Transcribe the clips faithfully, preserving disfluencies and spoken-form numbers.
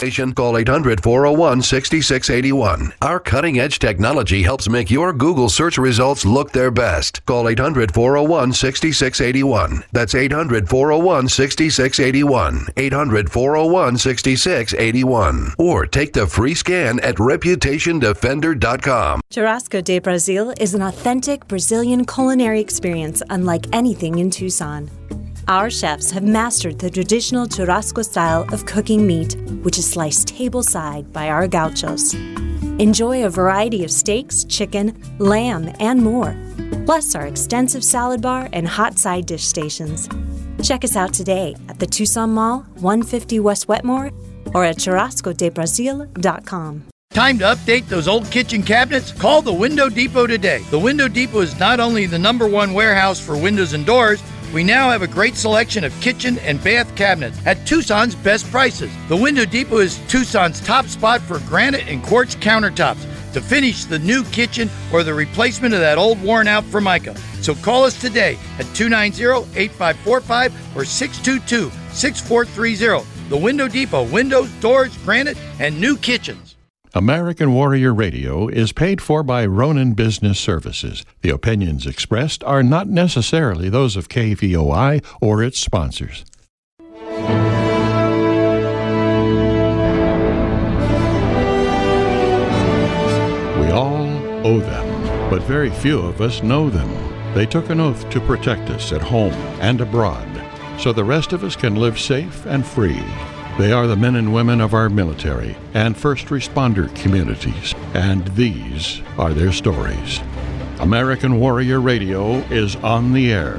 Call eight hundred, four oh one, six six eight one. Our cutting-edge technology helps make your Google search results look their best. Call eight hundred, four oh one, six six eight one. That's eight hundred, four oh one, six six eight one. eight hundred, four oh one, six six eight one. Or take the free scan at reputation defender dot com. Churrasco de Brazil is an authentic Brazilian culinary experience unlike anything in Tucson. Our chefs have mastered the traditional churrasco style of cooking meat, which is sliced tableside by our gauchos. Enjoy a variety of steaks, chicken, lamb, and more, plus our extensive salad bar and hot side dish stations. Check us out today at the Tucson Mall, one fifty West Wetmore, or at churrasco de brazil dot com. Time to update those old kitchen cabinets? Call the Window Depot today. The Window Depot is not only the number one warehouse for windows and doors, we now have a great selection of kitchen and bath cabinets at Tucson's best prices. The Window Depot is Tucson's top spot for granite and quartz countertops to finish the new kitchen or the replacement of that old worn-out Formica. So call us today at two nine zero, eight five four five or six two two, six four three zero. The Window Depot, windows, doors, granite, and new kitchens. American Warrior Radio is paid for by Ronan Business Services. The opinions expressed are not necessarily those of K V O I or its sponsors. We all owe them, but very few of us know them. They took an oath to protect us at home and abroad, so the rest of us can live safe and free. They are the men and women of our military and first responder communities, and these are their stories. American Warrior Radio is on the air.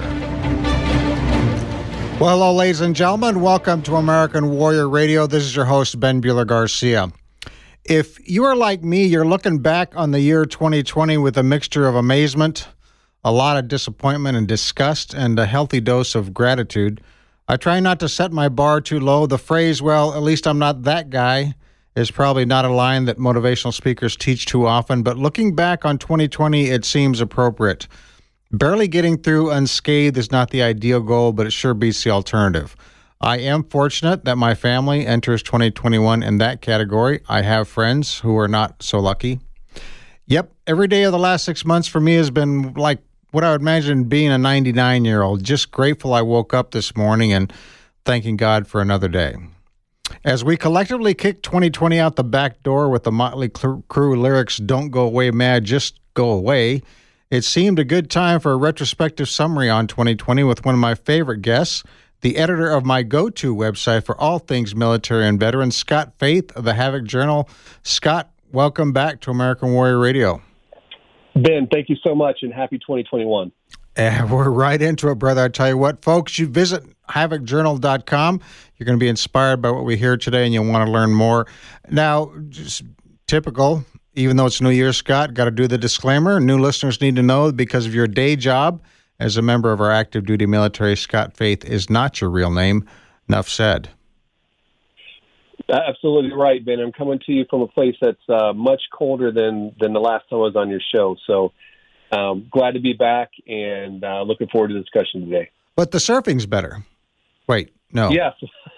Well, hello, ladies and gentlemen. Welcome to American Warrior Radio. This is your host, Ben Bueller-Garcia. If you are like me, you're looking back on the year twenty twenty with a mixture of amazement, a lot of disappointment and disgust, and a healthy dose of gratitude. I try not to set my bar too low. The phrase, well, at least I'm not that guy, is probably not a line that motivational speakers teach too often, but looking back on twenty twenty, it seems appropriate. Barely getting through unscathed is not the ideal goal, but it sure beats the alternative. I am fortunate that my family enters twenty twenty-one in that category. I have friends who are not so lucky. Yep, every day of the last six months for me has been like what I would imagine being a ninety-nine-year-old, just grateful I woke up this morning and thanking God for another day. As we collectively kick twenty twenty out the back door with the Motley Crue lyrics, "Don't go away, mad, just go away," it seemed a good time for a retrospective summary on twenty twenty with one of my favorite guests, the editor of my go-to website for all things military and veterans, Scott Faith of the Havoc Journal. Scott, welcome back to American Warrior Radio. Ben, thank you so much, and happy twenty twenty-one. And we're right into it, brother. I tell you what, folks, you visit havoc journal dot com. You're going to be inspired by what we hear today, and you'll want to learn more. Now, just typical, even though it's New Year, Scott, got to do the disclaimer. New listeners need to know because of your day job as a member of our active duty military, Scott Faith is not your real name. Enough said. Absolutely right, Ben. I'm coming to you from a place that's uh, much colder than, than the last time I was on your show. So um, glad to be back and uh, looking forward to the discussion today. But the surfing's better. Wait, no. Yes.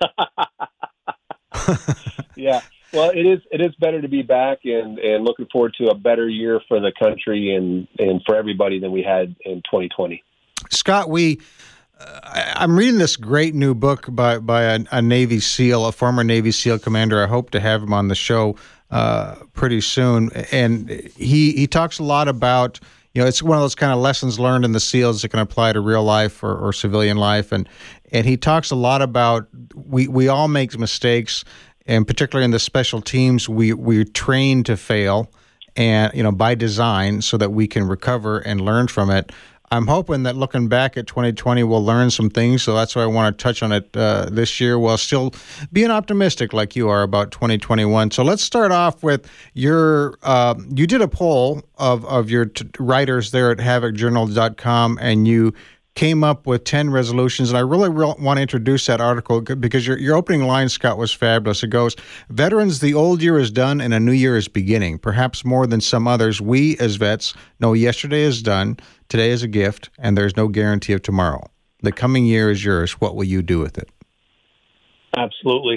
Yeah. Well, it is it is better to be back and, and looking forward to a better year for the country and, and for everybody than we had in twenty twenty. Scott, we... Uh, I'm reading this great new book by by a, a Navy SEAL, a former Navy SEAL commander. I hope to have him on the show uh, pretty soon. And he he talks a lot about, you know, it's one of those kind of lessons learned in the SEALs that can apply to real life or, or civilian life. And and he talks a lot about we, we all make mistakes, and particularly in the special teams, we we train to fail, and you know by design so that we can recover and learn from it. I'm hoping that looking back at twenty twenty, we'll learn some things, so that's why I want to touch on it uh, this year while still being optimistic like you are about twenty twenty-one. So let's start off with your, uh, you did a poll of, of your t- writers there at havoc journal dot com, and you came up with ten resolutions, and I really, really want to introduce that article because your, your opening line, Scott, was fabulous. It goes, "Veterans, the old year is done and a new year is beginning. Perhaps more than some others, we as vets know yesterday is done, today is a gift, and there's no guarantee of tomorrow. The coming year is yours. What will you do with it?" Absolutely.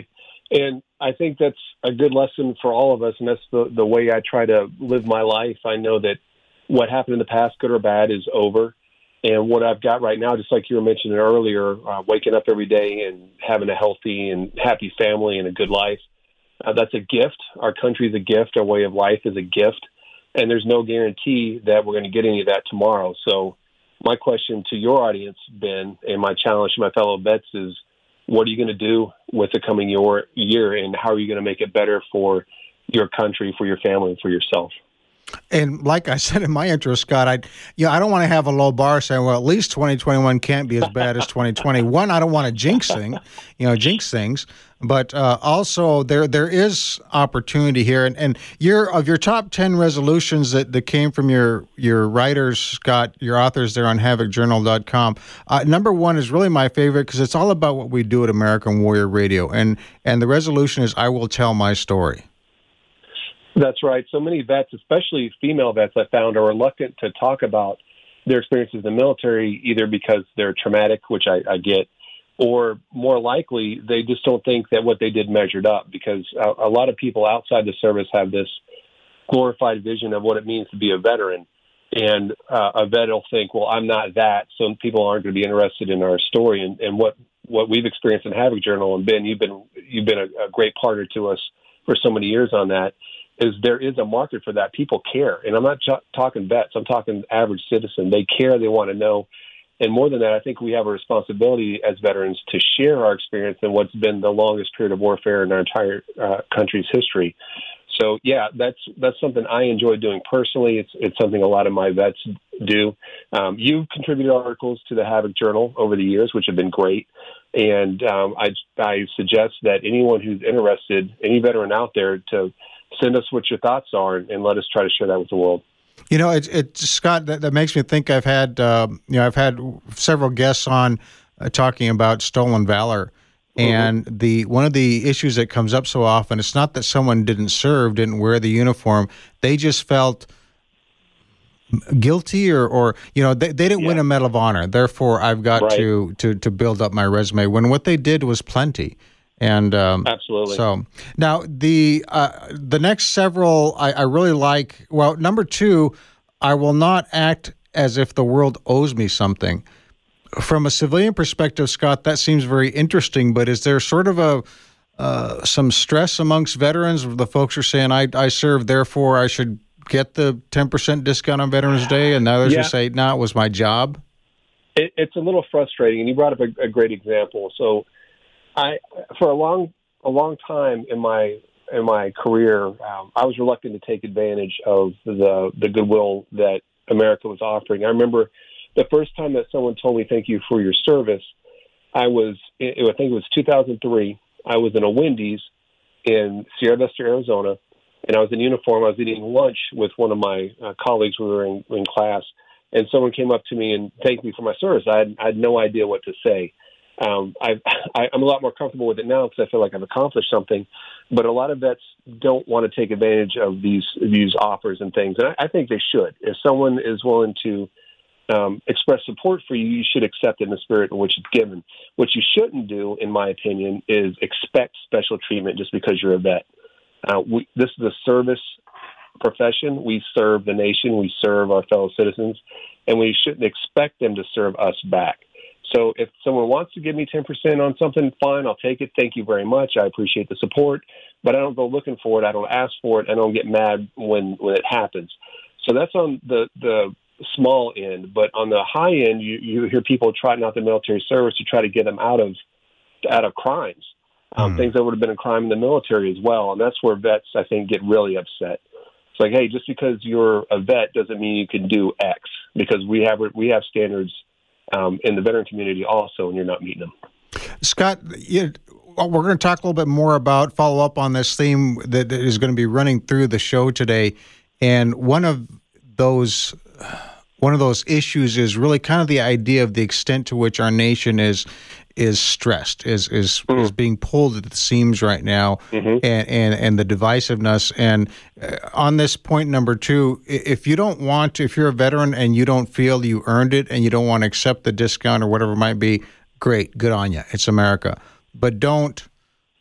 And I think that's a good lesson for all of us, and that's the, the way I try to live my life. I know that what happened in the past, good or bad, is over. And what I've got right now, just like you were mentioning earlier, uh, waking up every day and having a healthy and happy family and a good life, uh, that's a gift. Our country is a gift. Our way of life is a gift. And there's no guarantee that we're going to get any of that tomorrow. So my question to your audience, Ben, and my challenge to my fellow vets is, what are you going to do with the coming year, year and how are you going to make it better for your country, for your family, and for yourself? And like I said in my intro, Scott, I you know, I don't want to have a low bar saying, well, at least twenty twenty-one can't be as bad as twenty twenty. One, I don't want to jinx thing, you know, jinx things. But uh, also there there is opportunity here. And, and your of your top ten resolutions that, that came from your, your writers, Scott, your authors there on havoc journal dot com, uh, number one is really my favorite because it's all about what we do at American Warrior Radio. And, and the resolution is, I will tell my story. That's right. So many vets, especially female vets, I found, are reluctant to talk about their experiences in the military, either because they're traumatic, which I, I get, or more likely, they just don't think that what they did measured up, because a, a lot of people outside the service have this glorified vision of what it means to be a veteran. And uh, a vet will think, well, I'm not that, so people aren't going to be interested in our story. And, and what, what we've experienced in Havoc Journal, and Ben, you've been, you've been a, a great partner to us for so many years on that, is there is a market for that. People care. And I'm not ch- talking vets. I'm talking average citizen. They care. They want to know. And more than that, I think we have a responsibility as veterans to share our experience in what's been the longest period of warfare in our entire uh, country's history. So, yeah, that's that's something I enjoy doing personally. It's it's something a lot of my vets do. Um, you've contributed articles to the Havoc Journal over the years, which have been great. And um, I, I suggest that anyone who's interested, any veteran out there, to send us what your thoughts are and, and let us try to share that with the world. You know, it's it, Scott, that, that makes me think I've had, uh, you know, I've had several guests on uh, talking about stolen valor. And mm-hmm. the one of the issues that comes up so often, it's not that someone didn't serve, didn't wear the uniform. They just felt guilty or, or you know, they, they didn't yeah. win a Medal of Honor. Therefore, I've got right. to, to, to build up my resume, when what they did was plenty. And um, absolutely. So now the uh, the next several I, I really like. Well, number two, I will not act as if the world owes me something. From a civilian perspective, Scott, that seems very interesting. But is there sort of a uh, some stress amongst veterans? The folks are saying, "I I served, therefore I should get the ten percent discount on Veterans Day," and others yeah. who say, "No, it was my job." It, it's a little frustrating, and you brought up a, a great example. So. I, for a long, a long time in my in my career, um, I was reluctant to take advantage of the the goodwill that America was offering. I remember the first time that someone told me, "Thank you for your service." I was, I think it was two thousand three. I was in a Wendy's in Sierra Vista, Arizona, and I was in uniform. I was eating lunch with one of my uh, colleagues. We were in, in class, and someone came up to me and thanked me for my service. I had, I had no idea what to say. Um, I, I, I'm a lot more comfortable with it now because I feel like I've accomplished something. But a lot of vets don't want to take advantage of these these offers and things, and I, I think they should. If someone is willing to um, express support for you, you should accept it in the spirit in which it's given. What you shouldn't do, in my opinion, is expect special treatment just because you're a vet. Uh, we, this is a service profession. We serve the nation. We serve our fellow citizens, and we shouldn't expect them to serve us back. So if someone wants to give me ten percent on something, fine, I'll take it. Thank you very much. I appreciate the support, but I don't go looking for it. I don't ask for it. I don't get mad when, when it happens. So that's on the, the small end. But on the high end, you, you hear people trotting out the military service to try to get them out of out of crimes, um, mm. things that would have been a crime in the military as well. And that's where vets, I think, get really upset. It's like, hey, just because you're a vet doesn't mean you can do X, because we have we have standards Um, in the veteran community also, and you're not meeting them. Scott, you, we're going to talk a little bit more about, follow up on this theme that is going to be running through the show today. And one of those one of those issues is really kind of the idea of the extent to which our nation is is stressed, is is, mm. is being pulled at the seams right now, mm-hmm. and, and and the divisiveness. And uh, on this point number two, if you don't want to, if you're a veteran and you don't feel you earned it and you don't want to accept the discount or whatever it might be, great, good on you. It's America. But don't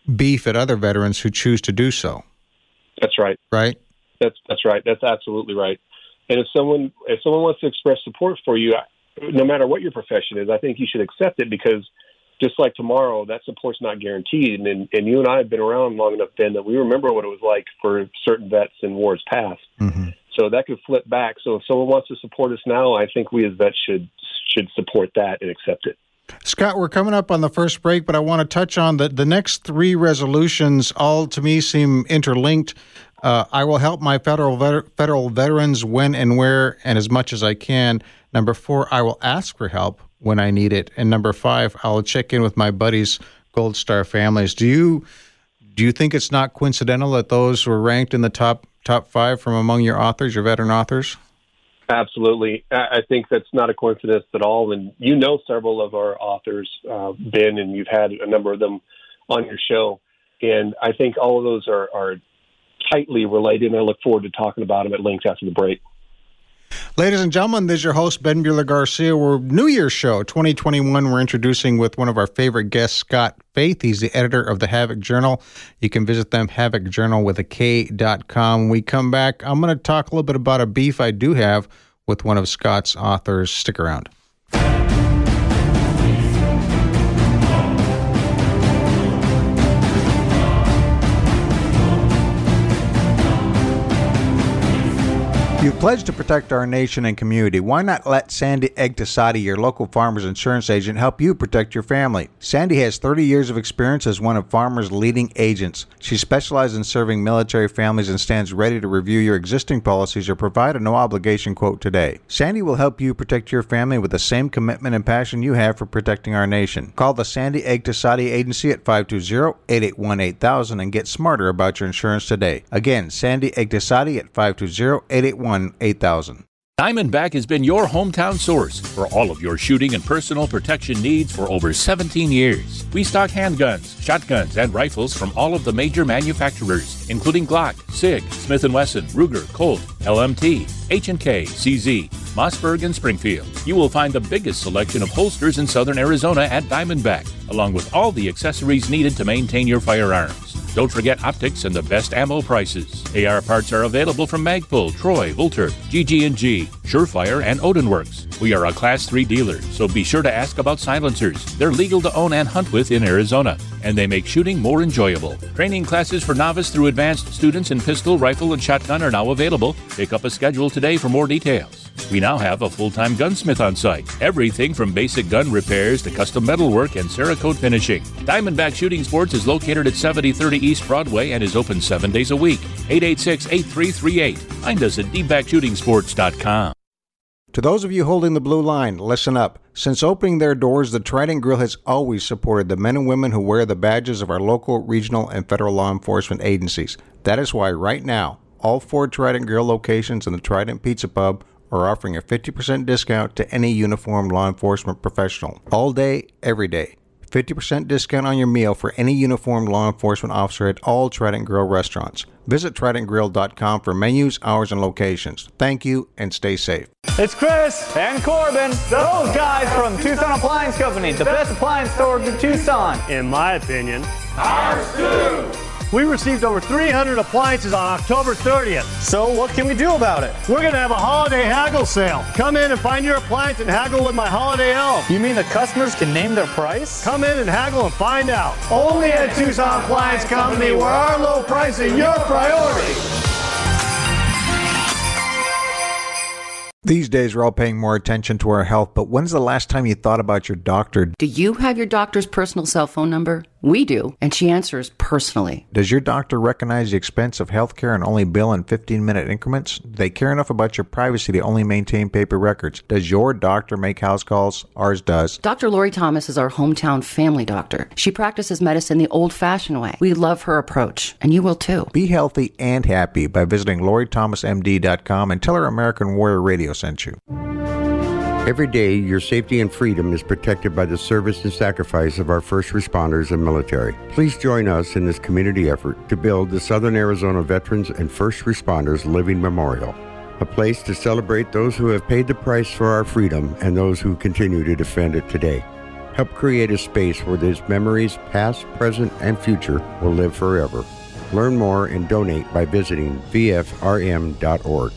beef at other veterans who choose to do so. That's right. Right? That's that's right. That's absolutely right. And if someone if someone wants to express support for you, no matter what your profession is, I think you should accept it, because just like tomorrow, that support's not guaranteed. And, and you and I have been around long enough, Ben, that we remember what it was like for certain vets in wars past. Mm-hmm. So that could flip back. So if someone wants to support us now, I think we as vets should should support that and accept it. Scott, we're coming up on the first break, but I want to touch on the, the next three resolutions. All, to me, seem interlinked. Uh, I will help my federal vet- federal veterans when and where and as much as I can. Number four, I will ask for help when I need it. And number five, I'll check in with my buddies' Gold Star families. Do you do you think it's not coincidental that those were ranked in the top top five from among your authors, your veteran authors? Absolutely. I think that's not a coincidence at all. And you know several of our authors, uh, Ben, and you've had a number of them on your show. And I think all of those are, are tightly related, and I look forward to talking about them at length after the break. Ladies and gentlemen, this is your host, Ben Buehler-Garcia. We're New Year's show twenty twenty-one. We're introducing with one of our favorite guests, Scott Faith. He's the editor of the Havoc Journal. You can visit them, havoc journal with a K dot com. When we come back, I'm going to talk a little bit about a beef I do have with one of Scott's authors. Stick around. You've pledged to protect our nation and community. Why not let Sandy Egtasadi, your local farmer's insurance agent, help you protect your family? Sandy has thirty years of experience as one of farmers' leading agents. She specializes in serving military families and stands ready to review your existing policies or provide a no-obligation quote today. Sandy will help you protect your family with the same commitment and passion you have for protecting our nation. Call the Sandy Egtasadi Agency at five two zero, eight eight one, eight thousand and get smarter about your insurance today. Again, Sandy Egtasadi at five two zero, eight eight one, eight thousand. Diamondback has been your hometown source for all of your shooting and personal protection needs for over seventeen years. We stock handguns, shotguns, and rifles from all of the major manufacturers, including Glock, SIG, Smith and Wesson, Ruger, Colt, L M T, H and K, C Z, Mossberg, and Springfield. You will find the biggest selection of holsters in southern Arizona at Diamondback, along with all the accessories needed to maintain your firearms. Don't forget optics and the best ammo prices. A R parts are available from Magpul, Troy, Vulter, G G and G, Surefire, and Odinworks. We are a Class three dealer, so be sure to ask about silencers. They're legal to own and hunt with in Arizona, and they make shooting more enjoyable. Training classes for novice through advanced students in pistol, rifle, and shotgun are now available. Pick up a schedule today for more details. We now have a full-time gunsmith on site. Everything from basic gun repairs to custom metalwork and Cerakote finishing. Diamondback Shooting Sports is located at seventy thirty East Broadway and is open seven days a week. eight eight six, eight three three eight. Find us at d back shooting sports dot com. To those of you holding the blue line, listen up. Since opening their doors, the Trident Grill has always supported the men and women who wear the badges of our local, regional, and federal law enforcement agencies. That is why right now, all four Trident Grill locations and the Trident Pizza Pub are offering a fifty percent discount to any uniformed law enforcement professional. All day, every day. fifty percent discount on your meal for any uniformed law enforcement officer at all Trident Grill restaurants. Visit trident grill dot com for menus, hours, and locations. Thank you, and stay safe. It's Chris and Corbin, those guys from Tucson Appliance Company, the best appliance store in Tucson. In my opinion. Ours too! We received over three hundred appliances on October thirtieth. So what can we do about it? We're going to have a holiday haggle sale. Come in and find your appliance and haggle with my holiday elf. You mean the customers can name their price? Come in and haggle and find out. Only at Tucson Appliance Company, where our low price is your priority. These days, we're all paying more attention to our health, but when's the last time you thought about your doctor? Do you have your doctor's personal cell phone number? We do, and she answers personally. Does your doctor recognize the expense of health care and only bill in fifteen-minute increments? Do they care enough about your privacy to only maintain paper records? Does your doctor make house calls? Ours does. Doctor Lori Thomas is our hometown family doctor. She practices medicine the old-fashioned way. We love her approach, and you will too. Be healthy and happy by visiting lori thomas m d dot com and tell her American Warrior Radio sent you. Every day, your safety and freedom is protected by the service and sacrifice of our first responders and military. Please join us in this community effort to build the Southern Arizona Veterans and First Responders Living Memorial, a place to celebrate those who have paid the price for our freedom and those who continue to defend it today. Help create a space where these memories, past, present, and future, will live forever. Learn more and donate by visiting v f r m dot org.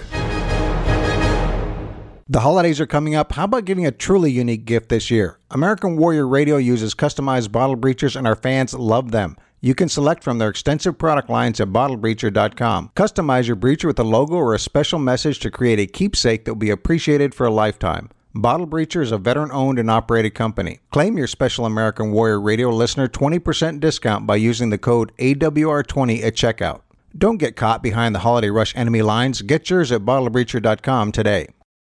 The holidays are coming up. How about giving a truly unique gift this year? American Warrior Radio uses customized bottle breachers, and our fans love them. You can select from their extensive product lines at bottle breacher dot com. Customize your breacher with a logo or a special message to create a keepsake that will be appreciated for a lifetime. Bottle Breacher is a veteran-owned and operated company. Claim your special American Warrior Radio listener twenty percent discount by using the code A W R twenty at checkout. Don't get caught behind the holiday rush enemy lines. Get yours at bottle breacher dot com today.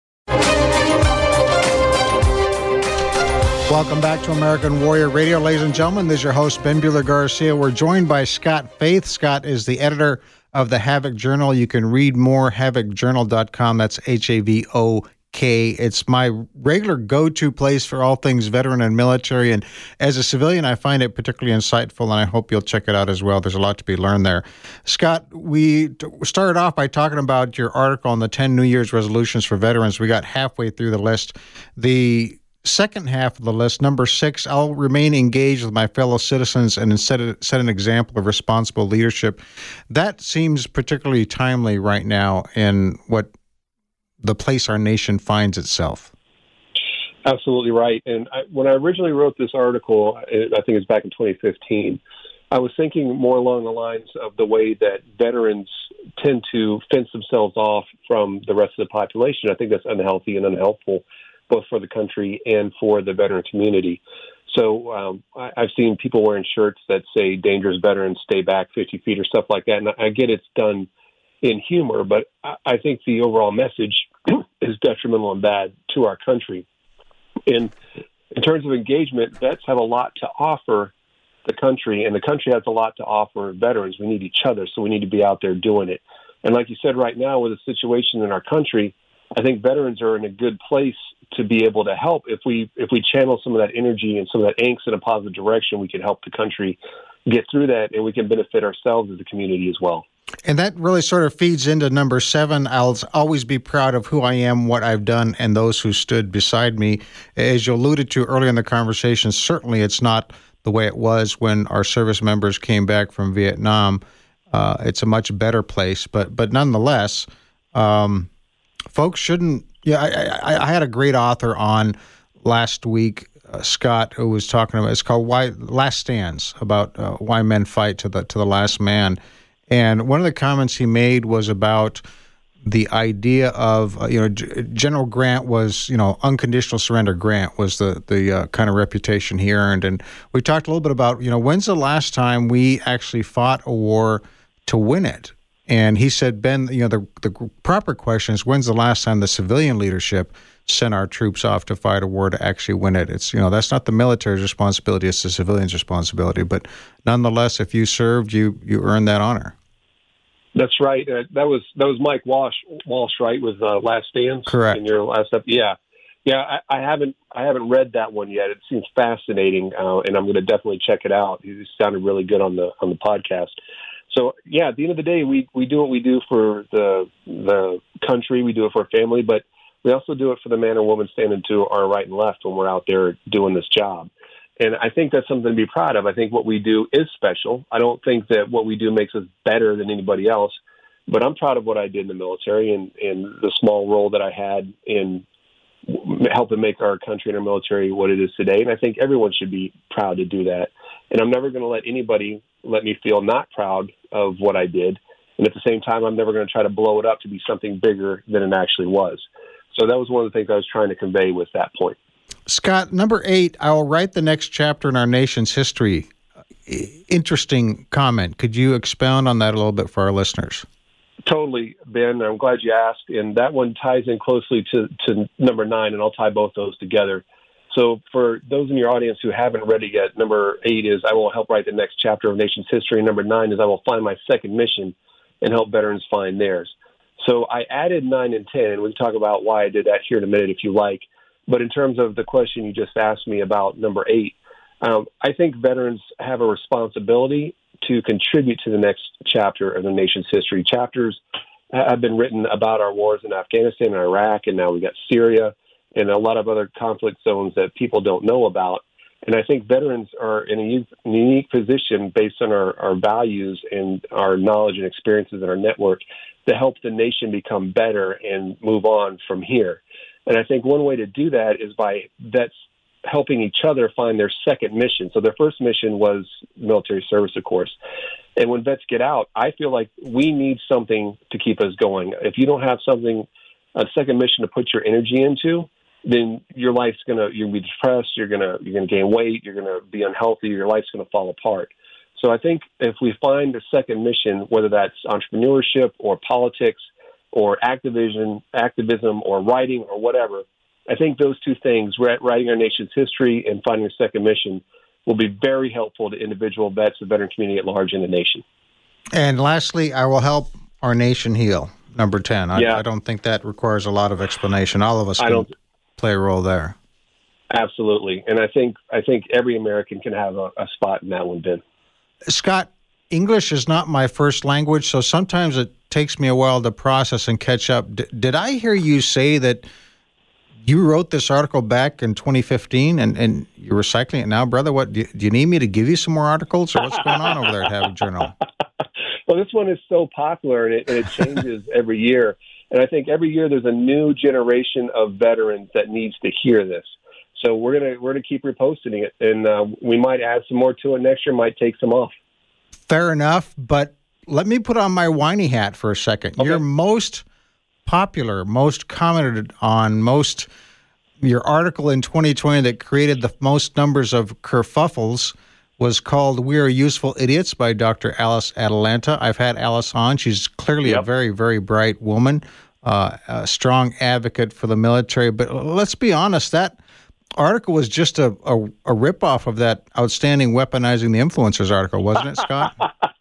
Welcome back to American Warrior Radio, ladies and gentlemen. This is your host, Ben Bueller Garcia. We're joined by Scott Faith. Scott is the editor of the Havoc Journal. You can read more, havoc journal dot com. That's H A V O K. It's my regular go-to place for all things veteran and military. And as a civilian, I find it particularly insightful, and I hope you'll check it out as well. There's a lot to be learned there. Scott, we started off by talking about your article on the ten New Year's resolutions for veterans. We got halfway through the list. The second half of the list, number six, I'll remain engaged with my fellow citizens and set, a, set an example of responsible leadership. That seems particularly timely right now in what the place our nation finds itself. Absolutely right. And I, when I originally wrote this article, I think it was back in twenty fifteen, I was thinking more along the lines of the way that veterans tend to fence themselves off from the rest of the population. I think that's unhealthy and unhelpful, both for the country and for the veteran community. So um, I, I've seen people wearing shirts that say dangerous veterans stay back fifty feet or stuff like that. And I get it's done in humor, but I, I think the overall message is detrimental and bad to our country. In, in terms of engagement, vets have a lot to offer the country, and the country has a lot to offer veterans. We need each other, so we need to be out there doing it. And like you said, right now with the situation in our country, I think veterans are in a good place to be able to help. If we if we channel some of that energy and some of that angst in a positive direction, we can help the country get through that, and we can benefit ourselves as a community as well. And that really sort of feeds into number seven. I'll always be proud of who I am, what I've done, and those who stood beside me. As you alluded to earlier in the conversation, certainly it's not the way it was when our service members came back from Vietnam. Uh, it's a much better place, but but nonetheless, um, folks shouldn't. Yeah, I, I, I had a great author on last week, uh, Scott, who was talking about. It's called "Why Last Stands," about uh, why men fight to the to the last man. And one of the comments he made was about the idea of, uh, you know, G- General Grant was, you know, unconditional surrender Grant was the, the uh, kind of reputation he earned. And we talked a little bit about, you know, when's the last time we actually fought a war to win it? And he said, Ben, you know, the, the proper question is, when's the last time the civilian leadership sent our troops off to fight a war to actually win it? It's, you know, that's not the military's responsibility, it's the civilian's responsibility. But nonetheless, if you served, you you earned that honor. That's right. Uh, that was that was Mike Walsh, Walsh right, with uh, Last Stands? Correct. In your last up, yeah. Yeah, I, I haven't I haven't read that one yet. It seems fascinating, uh, and I'm going to definitely check it out. It sounded really good on the on the podcast. So, yeah, at the end of the day, we, we do what we do for the the country. We do it for our family, but we also do it for the man or woman standing to our right and left when we're out there doing this job. And I think that's something to be proud of. I think what we do is special. I don't think that what we do makes us better than anybody else, but I'm proud of what I did in the military and, and the small role that I had in helping make our country and our military what it is today. And I think everyone should be proud to do that. And I'm never going to let anybody let me feel not proud of what I did. And at the same time, I'm never going to try to blow it up to be something bigger than it actually was. So that was one of the things I was trying to convey with that point. Scott, number eight, I will write the next chapter in our nation's history. Interesting comment. Could you expound on that a little bit for our listeners? Totally, Ben. I'm glad you asked. And that one ties in closely to, to number nine, and I'll tie both those together. So for those in your audience who haven't read it yet, number eight is I will help write the next chapter of nation's history. Number nine is I will find my second mission and help veterans find theirs. So I added nine and ten, and we can talk about why I did that here in a minute if you like. But in terms of the question you just asked me about number eight, um, I think veterans have a responsibility to contribute to the next chapter of the nation's history. Chapters have been written about our wars in Afghanistan and Iraq, and now we've got Syria and a lot of other conflict zones that people don't know about. And I think veterans are in a u- unique position based on our, our values and our knowledge and experiences in our network to help the nation become better and move on from here. And I think one way to do that is by vets helping each other find their second mission. So their first mission was military service, of course. And when vets get out, I feel like we need something to keep us going. If you don't have something, a second mission to put your energy into, then your life's gonna you're gonna be depressed. You're gonna you're gonna gain weight. You're gonna be unhealthy. Your life's gonna fall apart. So I think if we find a second mission, whether that's entrepreneurship or politics or activism, activism or writing or whatever, I think those two things, writing our nation's history and finding a second mission, will be very helpful to individual vets, the veteran community at large in the nation. And lastly, I will help our nation heal. Number ten. I, yeah. I don't think that requires a lot of explanation. All of us can I don't, play a role there. Absolutely. And I think I think every American can have a, a spot in that one, Ben. Scott, English is not my first language, so sometimes it takes me a while to process and catch up. D- did I hear you say that you wrote this article back in twenty fifteen and, and you're recycling it now, brother? What do you, do you need me to give you some more articles, or what's going on over there at Havoc Journal? Well, this one is so popular, and it, and it changes every year. And I think every year there's a new generation of veterans that needs to hear this. So we're gonna we're gonna keep reposting it, and uh, we might add some more to it next year. Might take some off. Fair enough, but let me put on my whiny hat for a second. Okay. Your most popular, most commented on, most your article in twenty twenty that created the most numbers of kerfuffles was called "We Are Useful Idiots" by Doctor Alice Atalanta. I've had Alice on. She's clearly yep. a very, very bright woman, uh, a strong advocate for the military. But let's be honest, that article was just a, a, a ripoff of that outstanding Weaponizing the Influencers article, wasn't it, Scott?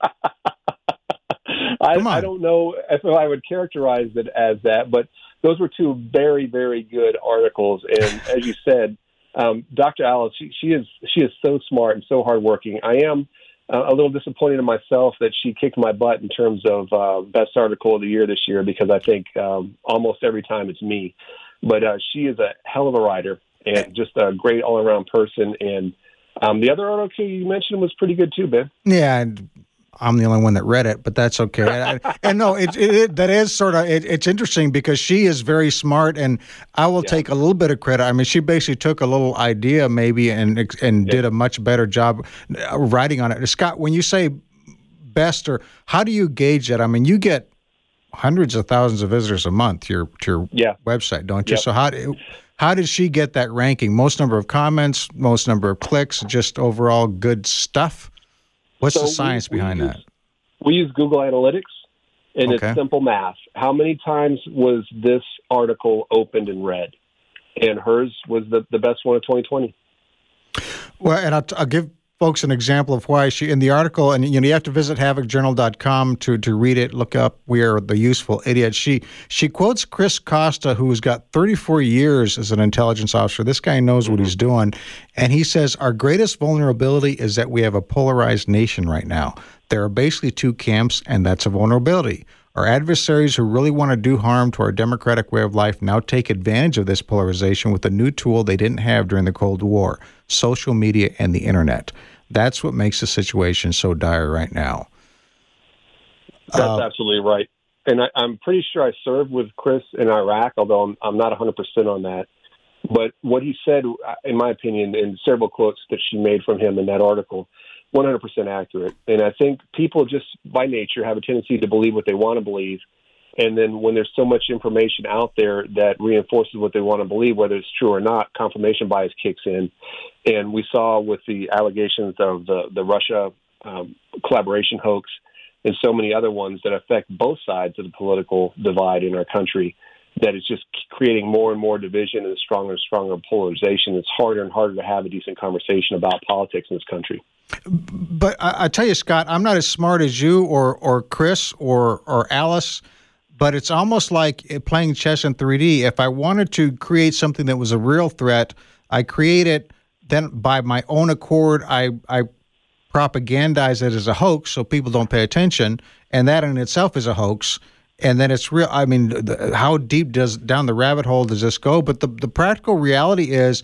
I, I don't know if I would characterize it as that, but those were two very, very good articles. And as you said, um, Doctor Alice, she, she is she is so smart and so hardworking. I am uh, a little disappointed in myself that she kicked my butt in terms of uh, best article of the year this year, because I think um, almost every time it's me. But uh, she is a hell of a writer and just a great all-around person. And um, the other article you mentioned was pretty good too, Ben. Yeah, and I'm the only one that read it, but that's okay. and, and no, it, it, it that is sort of it, it's interesting because she is very smart, and I will yeah. take a little bit of credit. I mean, she basically took a little idea maybe and and yeah. did a much better job writing on it. Scott, when you say best, or how do you gauge that? I mean, you get hundreds of thousands of visitors a month to your to your yeah. website, don't you? Yep. So how do, how did she get that ranking? Most number of comments, most number of clicks, just overall good stuff? What's so the science we, behind we that? Use, we use Google Analytics, and okay. it's simple math. How many times was this article opened and read? And hers was the, the best one of twenty twenty. Well, and I'll, I'll give folks an example of why she, in the article, and you know, you have to visit havoc journal dot com to, to read it, look up We Are the Useful Idiots. She, she quotes Chris Costa, who's got thirty-four years as an intelligence officer. This guy knows mm-hmm. what he's doing. And he says, our greatest vulnerability is that we have a polarized nation right now. There are basically two camps, and that's a vulnerability. Our adversaries who really want to do harm to our democratic way of life now take advantage of this polarization with a new tool they didn't have during the Cold War, social media and the internet. That's what makes the situation so dire right now. That's uh, absolutely right. And I, I'm pretty sure I served with Chris in Iraq, although I'm, I'm not one hundred percent on that. But what he said, in my opinion, in several quotes that she made from him in that article, one hundred percent accurate. And I think people just by nature have a tendency to believe what they want to believe. And then when there's so much information out there that reinforces what they want to believe, whether it's true or not, confirmation bias kicks in. And we saw with the allegations of the, the Russia um, collaboration hoax and so many other ones that affect both sides of the political divide in our country, that it's just creating more and more division and stronger and stronger polarization. It's harder and harder to have a decent conversation about politics in this country. But I, I tell you, Scott, I'm not as smart as you or or Chris or or Alice, but it's almost like playing chess in three D. If I wanted to create something that was a real threat, I create it. Then by my own accord, I, I propagandize it as a hoax so people don't pay attention, and that in itself is a hoax. And then it's real. I mean, the, how deep does down the rabbit hole does this go? But the, the practical reality is,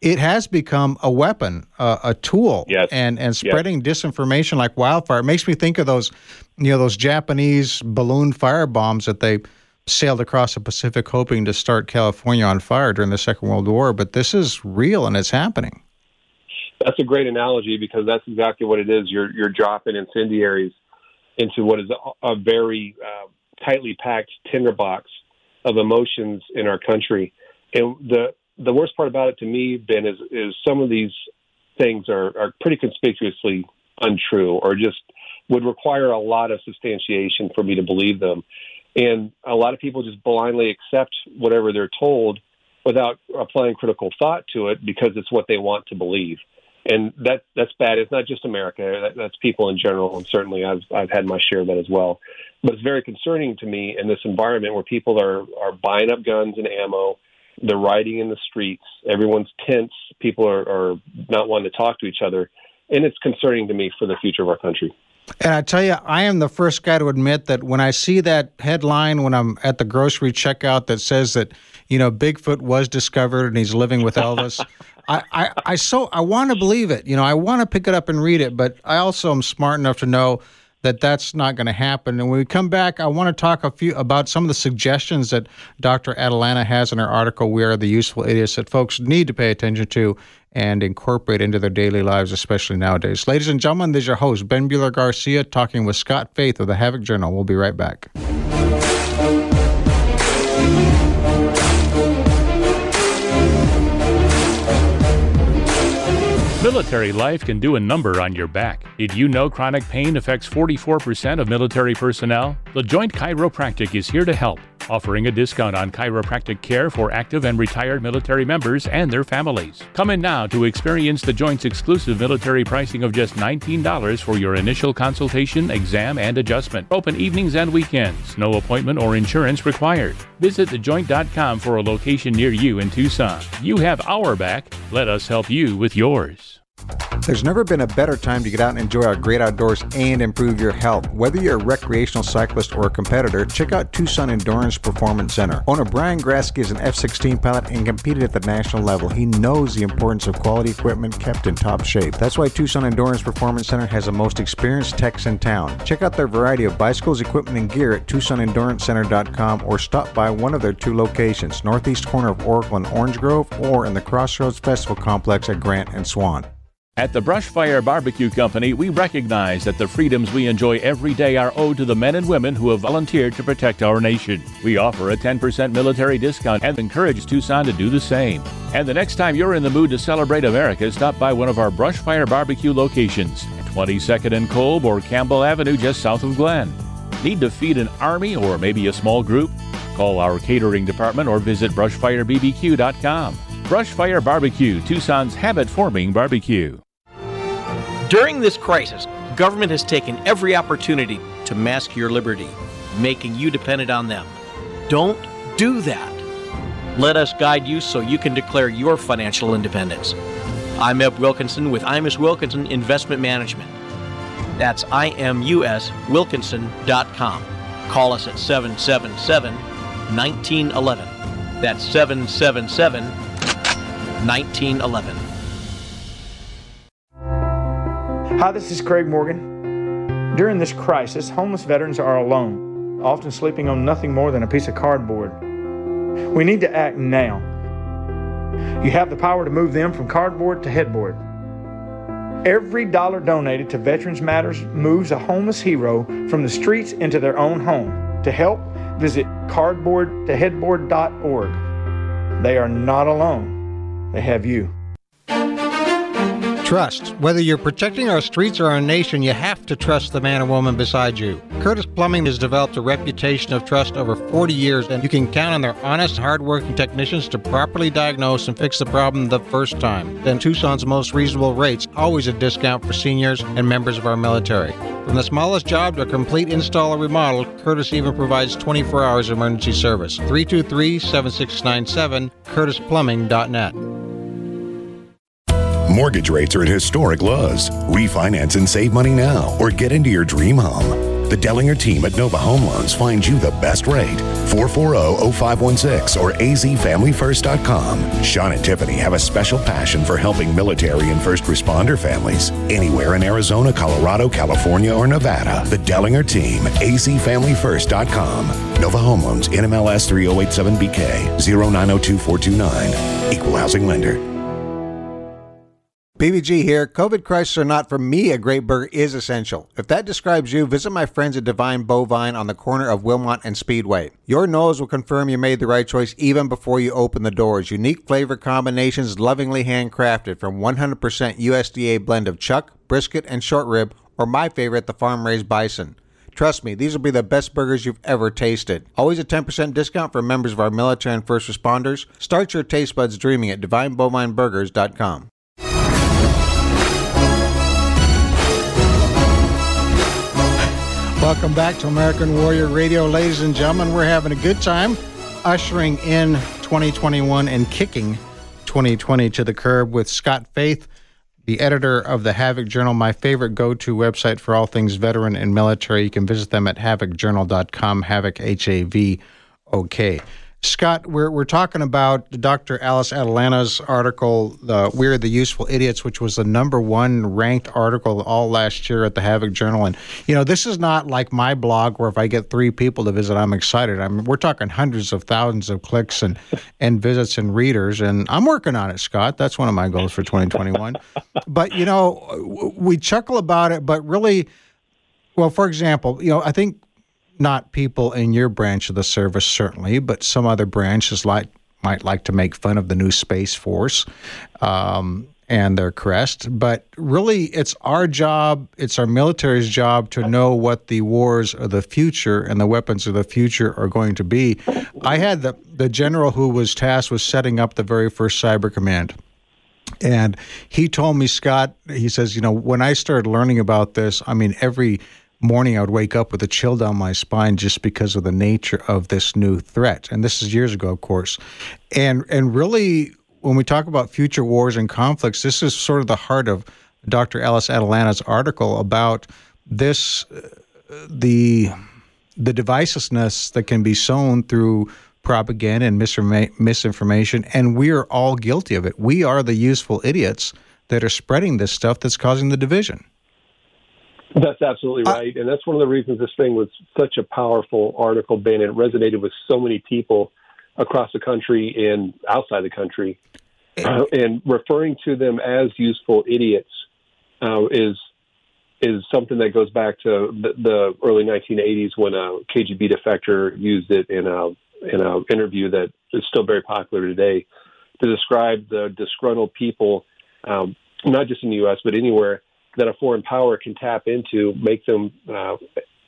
it has become a weapon, uh, a tool, yes. and and spreading yes. disinformation like wildfire. It makes me think of those, you know, those Japanese balloon fire bombs that they sailed across the Pacific hoping to start California on fire during the Second World War. But this is real and it's happening. That's a great analogy because that's exactly what it is. You're you're dropping incendiaries into what is a, a very uh, tightly packed tinderbox of emotions in our country. And the the worst part about it to me, Ben, is is some of these things are, are pretty conspicuously untrue or just would require a lot of substantiation for me to believe them. And a lot of people just blindly accept whatever they're told without applying critical thought to it because it's what they want to believe. And that that's bad. It's not just America. That, that's people in general, and certainly I've I've had my share of that as well. But it's very concerning to me in this environment where people are, are buying up guns and ammo. They're rioting in the streets. Everyone's tense. People are, are not wanting to talk to each other. And it's concerning to me for the future of our country. And I tell you, I am the first guy to admit that when I see that headline when I'm at the grocery checkout that says that, you know, Bigfoot was discovered and he's living with Elvis, I, I, I so I want to believe it. You know, I want to pick it up and read it, but I also am smart enough to know that that's not going to happen. And when we come back, I want to talk a few about some of the suggestions that Doctor Atalanta has in her article, We Are the Useful Idiots, that folks need to pay attention to and incorporate into their daily lives, especially nowadays. Ladies and gentlemen, this is your host, Ben Buehler-Garcia, talking with Scott Faith of the Havoc Journal. We'll be right back. Military life can do a number on your back. Did you know chronic pain affects forty-four percent of military personnel? The Joint Chiropractic is here to help, offering a discount on chiropractic care for active and retired military members and their families. Come in now to experience the Joint's exclusive military pricing of just nineteen dollars for your initial consultation, exam, and adjustment. Open evenings and weekends. No appointment or insurance required. Visit the joint dot com for a location near you in Tucson. You have our back. Let us help you with yours. There's never been a better time to get out and enjoy our great outdoors and improve your health. Whether you're a recreational cyclist or a competitor, check out Tucson Endurance Performance Center. Owner Brian Grasky is an F sixteen pilot and competed at the national level. He knows the importance of quality equipment kept in top shape. That's why Tucson Endurance Performance Center has the most experienced techs in town. Check out their variety of bicycles, equipment, and gear at Tucson Endurance Center dot com or stop by one of their two locations, northeast corner of Oracle and Orange Grove, or in the Crossroads Festival Complex at Grant and Swan. At the Brushfire Barbecue Company, we recognize that the freedoms we enjoy every day are owed to the men and women who have volunteered to protect our nation. We offer a ten percent military discount and encourage Tucson to do the same. And the next time you're in the mood to celebrate America, stop by one of our Brushfire Barbecue locations, twenty-second and Kolb or Campbell Avenue just south of Glen. Need to feed an army or maybe a small group? Call our catering department or visit brushfire b b q dot com. Brushfire Barbecue, Tucson's habit-forming barbecue. During this crisis, government has taken every opportunity to mask your liberty, making you dependent on them. Don't do that. Let us guide you so you can declare your financial independence. I'm Eb Wilkinson with Imus Wilkinson Investment Management. That's I M U S Wilkinson dot com. Call us at seven seven seven, one nine one one. That's seven seven seven, one nine one one. Hi, this is Craig Morgan. During this crisis, homeless veterans are alone, often sleeping on nothing more than a piece of cardboard. We need to act now. You have the power to move them from cardboard to headboard. Every dollar donated to Veterans Matters moves a homeless hero from the streets into their own home. To help, visit cardboard to headboard dot org. They are not alone. They have you. Trust. Whether you're protecting our streets or our nation, you have to trust the man or woman beside you. Curtis Plumbing has developed a reputation of trust over forty years, and you can count on their honest, hard-working technicians to properly diagnose and fix the problem the first time. Then Tucson's most reasonable rates, always a discount for seniors and members of our military. From the smallest job to a complete install or remodel, Curtis even provides twenty-four hours emergency service. three two three, seven six nine seven, curtis plumbing dot net. Mortgage rates are at historic lows. Refinance and save money now or get into your dream home. The Dellinger team at Nova Home Loans finds you the best rate. four four zero, zero five one six or a z family first dot com. Sean and Tiffany have a special passion for helping military and first responder families anywhere in Arizona, Colorado, California, or Nevada. The Dellinger team, a z family first dot com. Nova Home Loans, N M L S three oh eight seven B K, zero nine zero two four two nine. Equal housing lender. B B G here. COVID crisis or not, for me, a great burger is essential. If that describes you, visit my friends at Divine Bovine on the corner of Wilmot and Speedway. Your nose will confirm you made the right choice even before you open the doors. Unique flavor combinations, lovingly handcrafted from one hundred percent U S D A blend of chuck, brisket, and short rib, or my favorite, the farm-raised bison. Trust me, these will be the best burgers you've ever tasted. Always a ten percent discount for members of our military and first responders. Start your taste buds dreaming at divine bovine burgers dot com. Welcome back to American Warrior Radio. Ladies and gentlemen, we're having a good time ushering in twenty twenty-one and kicking twenty twenty to the curb with Scott Faith, the editor of the Havoc Journal, my favorite go-to website for all things veteran and military. You can visit them at havoc journal dot com, Havoc, H A V O K. Scott, we're we're talking about Doctor Alice Adelanta's article, the "We're the Useful Idiots," which was the number one ranked article all last year at the Havoc Journal. And, you know, this is not like my blog where if I get three people to visit, I'm excited. I mean, we're talking hundreds of thousands of clicks and, and visits and readers. And I'm working on it, Scott. That's one of my goals for twenty twenty-one. But, you know, we chuckle about it, but really, well, for example, you know, I think not people in your branch of the service, certainly, but some other branches like might like to make fun of the new Space Force um, and their crest. But really, it's our job, it's our military's job to know what the wars of the future and the weapons of the future are going to be. I had the, the general who was tasked with setting up the very first Cyber Command. And he told me, Scott, he says, you know, when I started learning about this, I mean, every morning I would wake up with a chill down my spine just because of the nature of this new threat. And this is years ago, of course. And and really, when we talk about future wars and conflicts, this is sort of the heart of Doctor Alice Adelanta's article about this, uh, the the divisiveness that can be sown through propaganda and misinforma- misinformation, and we are all guilty of it. We are the useful idiots that are spreading this stuff that's causing the division. That's absolutely right. And that's one of the reasons this thing was such a powerful article, Ben. It resonated with so many people across the country and outside the country. Uh, and referring to them as useful idiots uh, is is something that goes back to the, the early nineteen eighties when a K G B defector used it in a in an interview that is still very popular today to describe the disgruntled people, um, not just in the U S, but anywhere, that a foreign power can tap into, make them uh,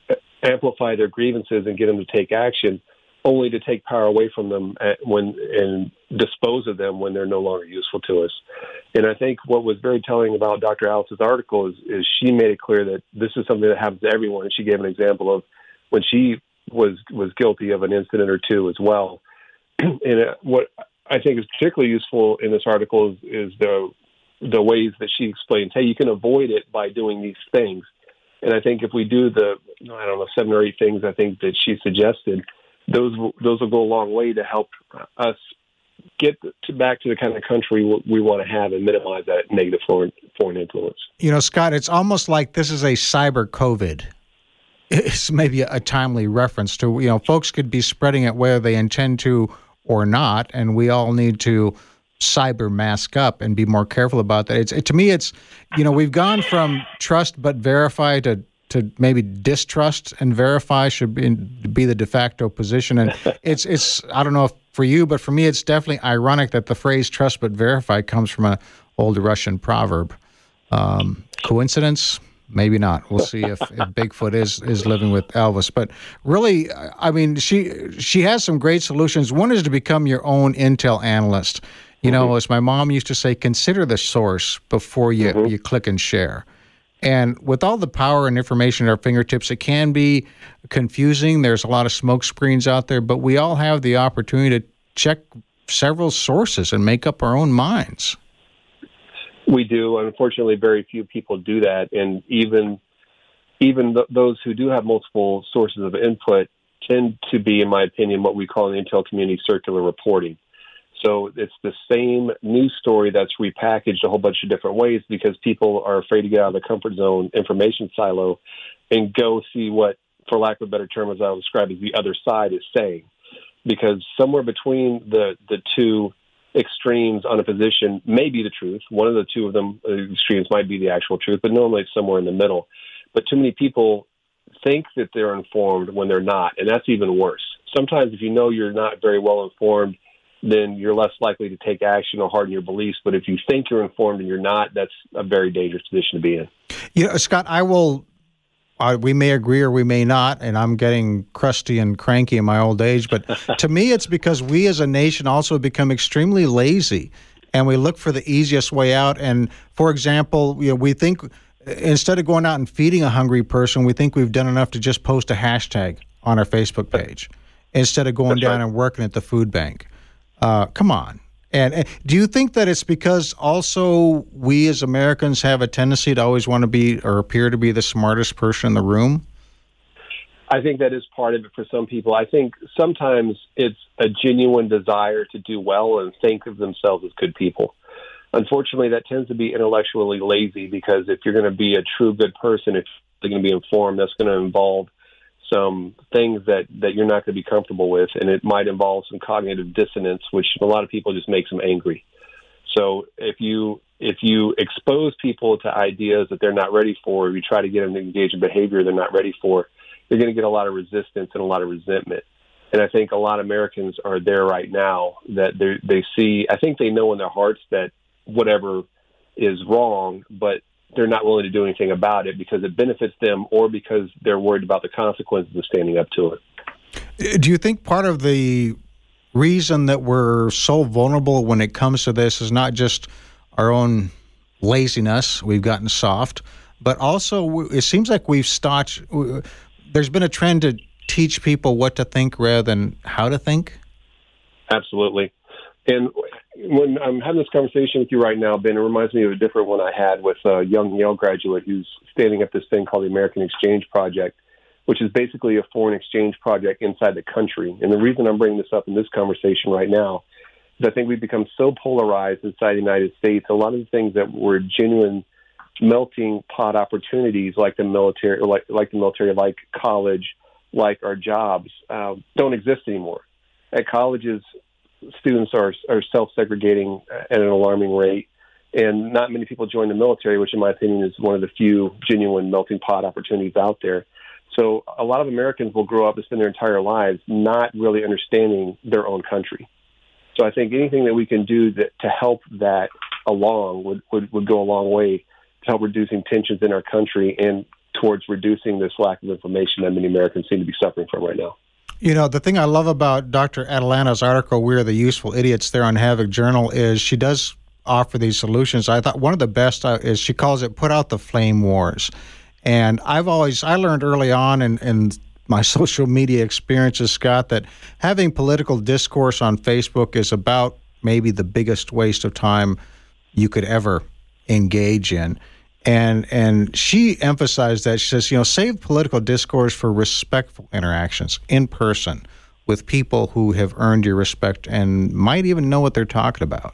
amplify their grievances and get them to take action, only to take power away from them at, when and dispose of them when they're no longer useful to us. And I think what was very telling about Doctor Alice's article is, is she made it clear that this is something that happens to everyone. And she gave an example of when she was was guilty of an incident or two as well. And it, what I think is particularly useful in this article is, is the the ways that she explains, hey, you can avoid it by doing these things. And I think if we do the, I don't know, seven or eight things I think that she suggested, those those will go a long way to help us get to back to the kind of country we want to have and minimize that negative foreign, foreign influence. You know, Scott, it's almost like this is a cyber COVID. It's maybe a timely reference to, you know, folks could be spreading it whether they intend to or not, and we all need to cyber mask up and be more careful about that. It's it, to me, it's, you know, we've gone from trust but verify to to maybe distrust and verify should be, be the de facto position. And it's it's I don't know if for you, but for me, it's definitely ironic that the phrase trust but verify comes from an old Russian proverb. Um, coincidence? Maybe not. We'll see if, if Bigfoot is, is living with Elvis. But really, I mean, she she has some great solutions. One is to become your own intel analyst. You know, mm-hmm. as my mom used to say, consider the source before you, mm-hmm. you click and share. And with all the power and information at our fingertips, it can be confusing. There's a lot of smoke screens out there, but we all have the opportunity to check several sources and make up our own minds. We do. Unfortunately, very few people do that. And even even th- those who do have multiple sources of input tend to be, in my opinion, what we call in the intel community circular reporting. So it's the same news story that's repackaged a whole bunch of different ways because people are afraid to get out of the comfort zone information silo and go see what, for lack of a better term, as I'll describe as the other side is saying. Because somewhere between the, the two extremes on a position may be the truth. One of the two of them uh, extremes might be the actual truth, but normally it's somewhere in the middle. But too many people think that they're informed when they're not, and that's even worse. Sometimes if you know you're not very well informed, then you're less likely to take action or harden your beliefs. But if you think you're informed and you're not, that's a very dangerous position to be in. You know, Scott, I will, uh, we may agree or we may not, and I'm getting crusty and cranky in my old age, but to me it's because we as a nation also become extremely lazy, and we look for the easiest way out. And, for example, you know, we think instead of going out and feeding a hungry person, we think we've done enough to just post a hashtag on our Facebook page instead of going That's down right. and working at the food bank. Uh, come on. And, and do you think that it's because also we as Americans have a tendency to always want to be or appear to be the smartest person in the room? I think that is part of it for some people. I think sometimes it's a genuine desire to do well and think of themselves as good people. Unfortunately, that tends to be intellectually lazy because if you're going to be a true good person, if you're going to be informed, that's going to involve some things that, that you're not going to be comfortable with, and it might involve some cognitive dissonance, which a lot of people just makes them angry. So if you if you expose people to ideas that they're not ready for, or you try to get them to engage in behavior they're not ready for, you're going to get a lot of resistance and a lot of resentment. And I think a lot of Americans are there right now that they they see, I think they know in their hearts that whatever is wrong, but they're not willing to do anything about it because it benefits them or because they're worried about the consequences of standing up to it. Do you think part of the reason that we're so vulnerable when it comes to this is not just our own laziness, we've gotten soft, but also it seems like we've stotched, there's been a trend to teach people what to think rather than how to think? Absolutely. And when I'm having this conversation with you right now, Ben, it reminds me of a different one I had with a young Yale graduate who's standing up this thing called the American Exchange Project, which is basically a foreign exchange project inside the country. And the reason I'm bringing this up in this conversation right now is I think we've become so polarized inside the United States. A lot of the things that were genuine melting pot opportunities like the military, like, like the military, like college, like our jobs, uh, don't exist anymore. At colleges, students are are self-segregating at an alarming rate, and not many people join the military, which in my opinion is one of the few genuine melting pot opportunities out there. So a lot of Americans will grow up and spend their entire lives not really understanding their own country. So I think anything that we can do that, to help that along would, would, would go a long way to help reducing tensions in our country and towards reducing this lack of information that many Americans seem to be suffering from right now. You know, the thing I love about Doctor Atalanta's article, We're the Useful Idiots, there on Havoc Journal, is she does offer these solutions. I thought one of the best is she calls it Put Out the Flame Wars. And I've always, I learned early on in, in my social media experiences, Scott, that having political discourse on Facebook is about maybe the biggest waste of time you could ever engage in. And and she emphasized that. She says, you know, save political discourse for respectful interactions in person with people who have earned your respect and might even know what they're talking about.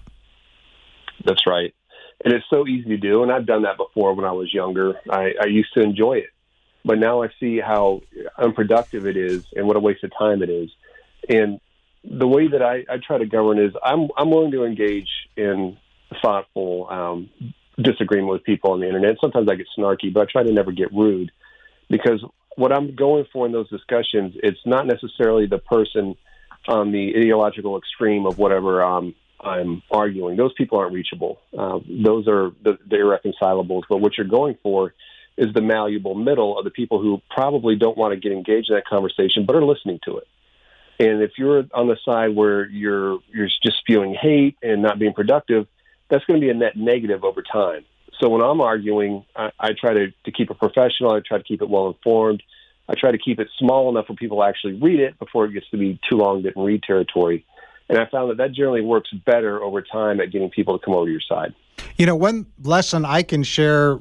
That's right. And it's so easy to do, and I've done that before when I was younger. I, I used to enjoy it. But now I see how unproductive it is and what a waste of time it is. And the way that I, I try to govern is I'm I'm willing to engage in thoughtful um disagreement with people on the internet. Sometimes I get snarky, but I try to never get rude, because what I'm going for in those discussions, it's not necessarily the person on the ideological extreme of whatever um, I'm arguing. Those people aren't reachable. Uh, those are the, the irreconcilables. But what you're going for is the malleable middle of the people who probably don't want to get engaged in that conversation, but are listening to it. And if you're on the side where you're you're just spewing hate and not being productive, that's going to be a net negative over time. So when I'm arguing, I, I try to, to keep it professional. I try to keep it well-informed. I try to keep it small enough for people to actually read it before it gets to be too long didn't read territory. And I found that that generally works better over time at getting people to come over to your side. You know, one lesson I can share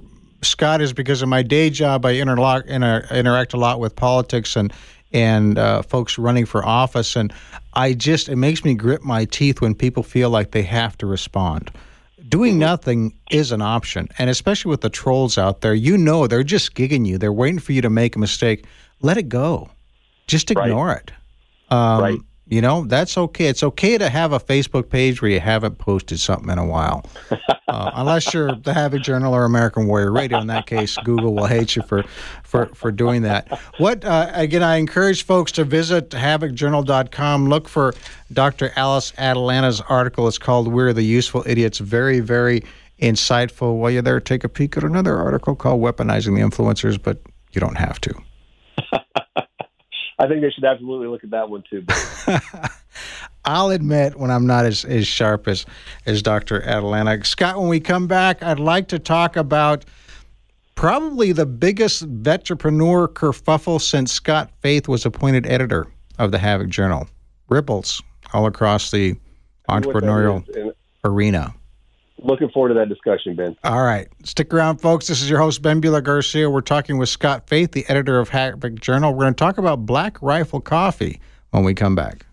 Scott, is because of my day job. I interlock, inter, interact a lot with politics and and uh, folks running for office, and I just it makes me grit my teeth when people feel like they have to respond. Doing nothing is an option, and especially with the trolls out there, you know they're just gigging you. They're waiting for you to make a mistake. Let it go. Just ignore right. it. Um, right. You know, that's okay. It's okay to have a Facebook page where you haven't posted something in a while. Uh, unless you're the Havoc Journal or American Warrior Radio. In that case, Google will hate you for, for, for doing that. What uh, again, I encourage folks to visit havoc journal dot com. Look for Doctor Alice Adelanta's article. It's called We're the Useful Idiots. Very, very insightful. While you're there, take a peek at another article called Weaponizing the Influencers, but you don't have to. I think they should absolutely look at that one, too. I'll admit when I'm not as, as sharp as, as Doctor Adelanta. Scott, when we come back, I'd like to talk about probably the biggest vetrepreneur kerfuffle since Scott Faith was appointed editor of the Havoc Journal. Ripples all across the entrepreneurial arena. Looking forward to that discussion, Ben. All right. Stick around, folks. This is your host, Ben Buehler-Garcia. We're talking with Scott Faith, the editor of Havoc Journal. We're going to talk about Black Rifle Coffee when we come back.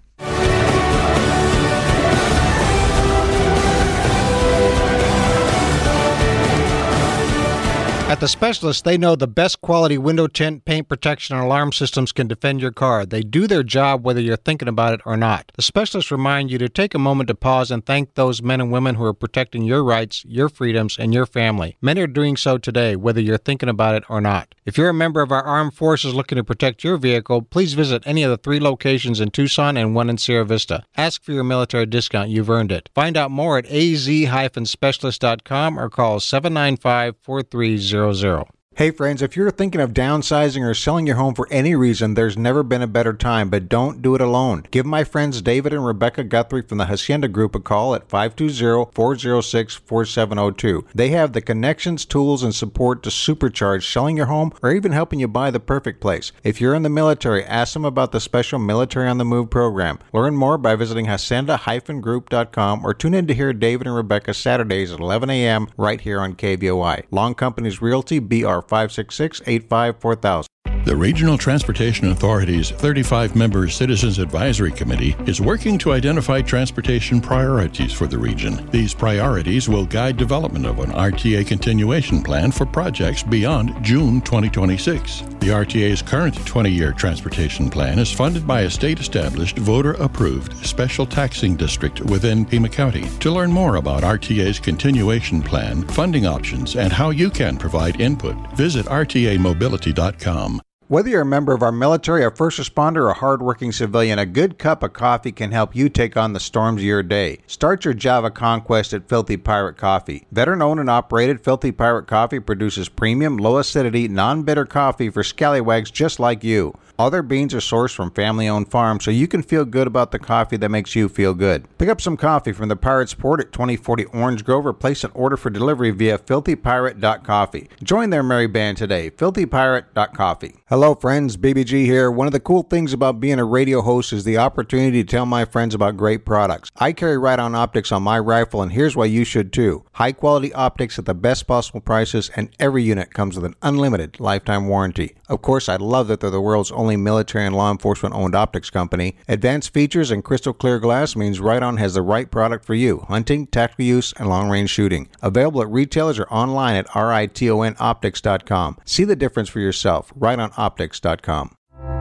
At the Specialist, they know the best quality window tint, paint protection, and alarm systems can defend your car. They do their job whether you're thinking about it or not. The Specialists remind you to take a moment to pause and thank those men and women who are protecting your rights, your freedoms, and your family. Many are doing so today, whether you're thinking about it or not. If you're a member of our armed forces looking to protect your vehicle, please visit any of the three locations in Tucson and one in Sierra Vista. Ask for your military discount. You've earned it. Find out more at a z dash specialist dot com or call seven nine five, four three zero zero. Hey friends, if you're thinking of downsizing or selling your home for any reason, there's never been a better time, but don't do it alone. Give my friends David and Rebecca Guthrie from the Hacienda Group a call at five two zero, four zero six, four seven zero two. They have the connections, tools, and support to supercharge selling your home or even helping you buy the perfect place. If you're in the military, ask them about the special Military on the Move program. Learn more by visiting hacienda dash group dot com or tune in to hear David and Rebecca Saturdays at eleven a.m. right here on K V O I. Long Companies Realty, B R five six six, eight five four thousand. The Regional Transportation Authority's thirty-five member Citizens Advisory Committee is working to identify transportation priorities for the region. These priorities will guide development of an R T A continuation plan for projects beyond June twenty twenty-six. The R T A's current twenty-year transportation plan is funded by a state-established, voter-approved special taxing district within Pima County. To learn more about R T A's continuation plan, funding options, and how you can provide input, visit r t a mobility dot com. Whether you're a member of our military, a first responder, or a hardworking civilian, a good cup of coffee can help you take on the storms of your day. Start your Java conquest at Filthy Pirate Coffee. Veteran-owned and operated, Filthy Pirate Coffee produces premium, low-acidity, non-bitter coffee for scallywags just like you. All their beans are sourced from family-owned farms, so you can feel good about the coffee that makes you feel good. Pick up some coffee from the Pirates Port at twenty forty Orange Grove or place an order for delivery via filthy pirate dot coffee. Join their merry band today, filthy pirate dot coffee. Hello friends, B B G here. One of the cool things about being a radio host is the opportunity to tell my friends about great products. I carry Ride-On Optics on my rifle, and here's why you should too. High-quality optics at the best possible prices, and every unit comes with an unlimited lifetime warranty. Of course, I love that they're the world's only military and law enforcement owned optics company. Advanced features and crystal clear glass means Ride-On has the right product for you. Hunting, tactical use, and long range shooting. Available at retailers or online at riton optics dot com. See the difference for yourself. ride on optics dot com.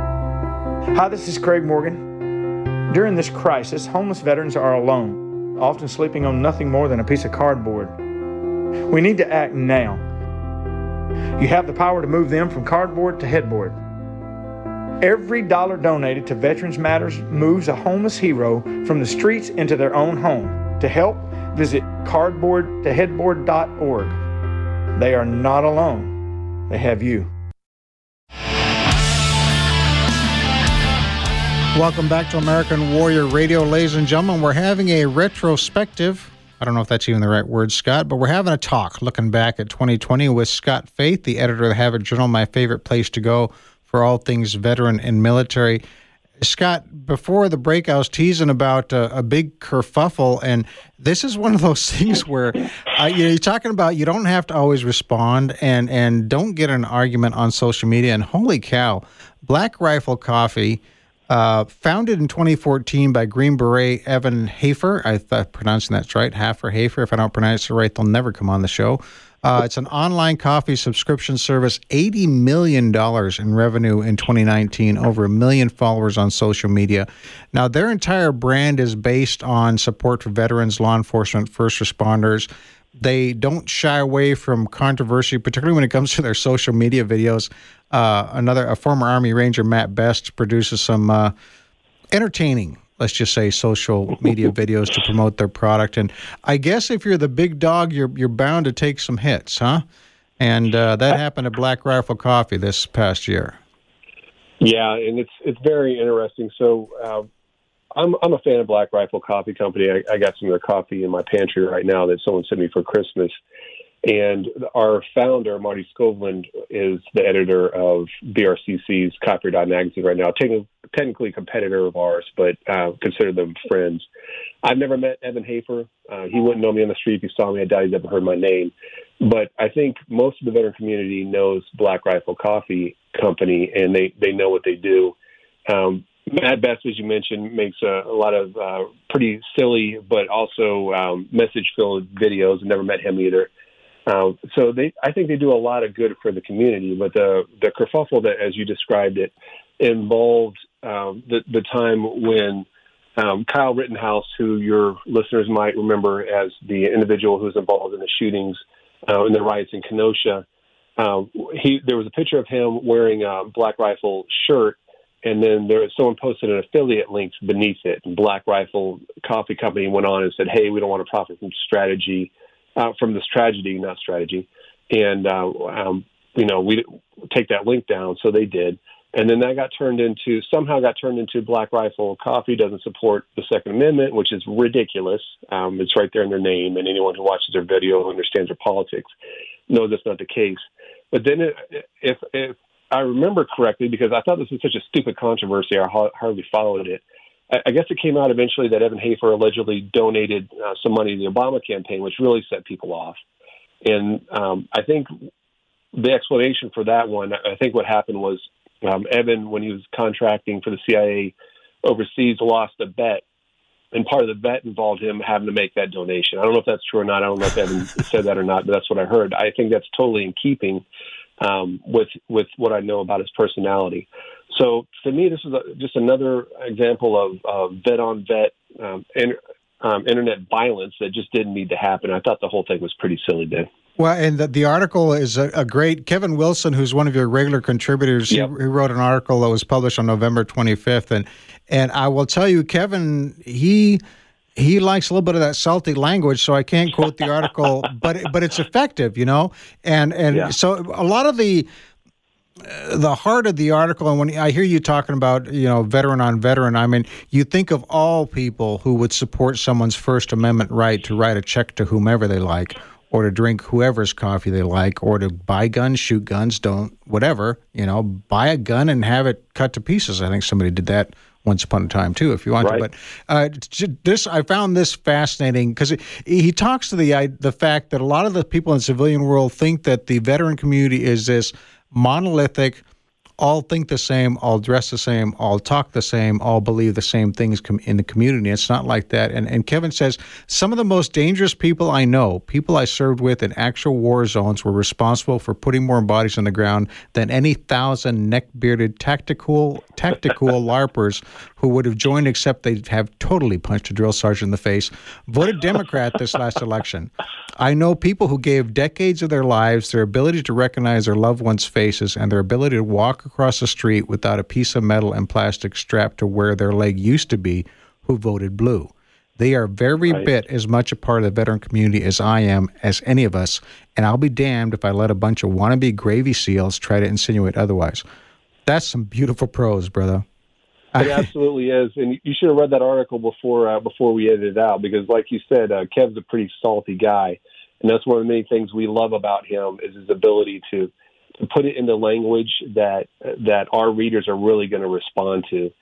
Hi, this is Craig Morgan. During this crisis, homeless veterans are alone, often sleeping on nothing more than a piece of cardboard. We need to act now. You have the power to move them from cardboard to headboard. Every dollar donated to Veterans Matters moves a homeless hero from the streets into their own home. To help, visit cardboard to headboard dot org. They are not alone. They have you. Welcome back to American Warrior Radio, ladies and gentlemen. We're having a retrospective. I don't know if that's even the right word, Scott, but we're having a talk looking back at twenty twenty with Scott Faith, the editor of the Havoc Journal, my favorite place to go for all things veteran and military. Scott, before the break, I was teasing about uh, a big kerfuffle, and this is one of those things where uh, you know, you're talking about you don't have to always respond, and, and don't get an argument on social media. And holy cow, Black Rifle Coffee, uh, founded in twenty fourteen by Green Beret Evan Hafer. I thought pronouncing that's right, Hafer, Hafer. If I don't pronounce it right, they'll never come on the show. Uh, it's an online coffee subscription service, eighty million dollars in revenue in twenty nineteen, over a million followers on social media. Now, their entire brand is based on support for veterans, law enforcement, first responders. They don't shy away from controversy, particularly when it comes to their social media videos. Uh, another, a former Army Ranger, Matt Best, produces some uh, entertaining, let's just say, social media videos to promote their product. And I guess if you're the big dog, you're you're bound to take some hits, huh? And uh, that happened at Black Rifle Coffee this past year. Yeah, and it's it's very interesting. So uh, I'm I'm a fan of Black Rifle Coffee Company. I, I got some of their coffee in my pantry right now that someone sent me for Christmas. And our founder, Marty Skovland, is the editor of B R C C's Copper Dot magazine right now. Technically, technically a competitor of ours, but uh, consider them friends. I've never met Evan Hafer. Uh, he wouldn't know me on the street if he saw me. I doubt he's ever heard my name. But I think most of the veteran community knows Black Rifle Coffee Company, and they, they know what they do. Um, Matt Best, as you mentioned, makes a, a lot of uh, pretty silly but also um, message-filled videos. I've never met him either. Uh, so they, I think they do a lot of good for the community. But the the kerfuffle that, as you described it, involved um, the the time when um, Kyle Rittenhouse, who your listeners might remember as the individual who was involved in the shootings uh, in the riots in Kenosha, uh, he there was a picture of him wearing a Black Rifle shirt, and then there was someone posted an affiliate link beneath it. And Black Rifle Coffee Company went on and said, "Hey, we don't want to profit from strategy." Uh, from this tragedy, not strategy. And, uh, um, you know, we take that link down. So they did. And then that got turned into, somehow got turned into Black Rifle Coffee doesn't support the Second Amendment, which is ridiculous. Um, it's right there in their name. And anyone who watches their video who understands their politics knows that's not the case. But then it, if, if I remember correctly, because I thought this was such a stupid controversy, I hardly followed it. I guess it came out eventually that Evan Hafer allegedly donated uh, some money to the Obama campaign, which really set people off. And um, I think the explanation for that one, I think what happened was um, Evan, when he was contracting for the C I A overseas, lost a bet. And part of the bet involved him having to make that donation. I don't know if that's true or not. I don't know if Evan said that or not, but that's what I heard. I think that's totally in keeping um, with with what I know about his personality. So to me, this is a, just another example of uh, vet-on-vet um, in, um, internet violence that just didn't need to happen. I thought the whole thing was pretty silly, Dan. Well, and the, the article is a, a great... Kevin Wilson, who's one of your regular contributors, yep. he, he wrote an article that was published on November twenty-fifth. And and I will tell you, Kevin, he... He likes a little bit of that salty language, so I can't quote the article, but but it's effective, you know? And and yeah. so a lot of the uh, the heart of the article, and when I hear you talking about, you know, veteran on veteran, I mean, you think of all people who would support someone's First Amendment right to write a check to whomever they like, or to drink whoever's coffee they like, or to buy guns, shoot guns, don't, whatever, you know, buy a gun and have it cut to pieces. I think somebody did that once upon a time, too, if you want right. to. But uh, this, I found this fascinating because he talks to the the fact that a lot of the people in the civilian world think that the veteran community is this monolithic, all think the same, all dress the same, all talk the same, all believe the same things com- in the community. It's not like that. And, and Kevin says, some of the most dangerous people I know, people I served with in actual war zones, were responsible for putting more bodies on the ground than any thousand neck-bearded tactical tactical LARPers who would have joined, except they'd have totally punched a drill sergeant in the face, voted Democrat this last election. I know people who gave decades of their lives, their ability to recognize their loved ones' faces, and their ability to walk across the street without a piece of metal and plastic strapped to where their leg used to be, who voted blue. They are very right. bit as much a part of the veteran community as I am, as any of us, and I'll be damned if I let a bunch of wannabe gravy seals try to insinuate otherwise. That's some beautiful prose, brother. It absolutely is, and you should have read that article before uh, before we edited it out, because like you said, uh, Kev's a pretty salty guy, and that's one of the many things we love about him is his ability to, to put it into language that that our readers are really going to respond to.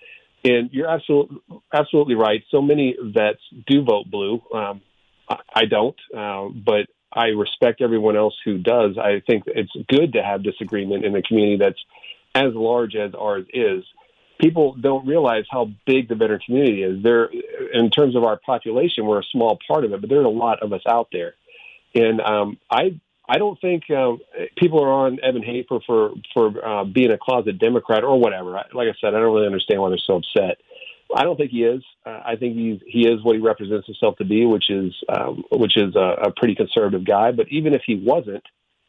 And you're absolutely absolutely right. So many vets do vote blue. Um, I, I don't, uh, but I respect everyone else who does. I think it's good to have disagreement in a community that's as large as ours is. People don't realize how big the veteran community is. There, in terms of our population, we're a small part of it, but there's a lot of us out there. And um, I I don't think um, people are on Evan Hafer for for uh, being a closet Democrat or whatever. Like I said, I don't really understand why they're so upset. I don't think he is. Uh, I think he's, he is what he represents himself to be, which is um, which is a, a pretty conservative guy. But even if he wasn't,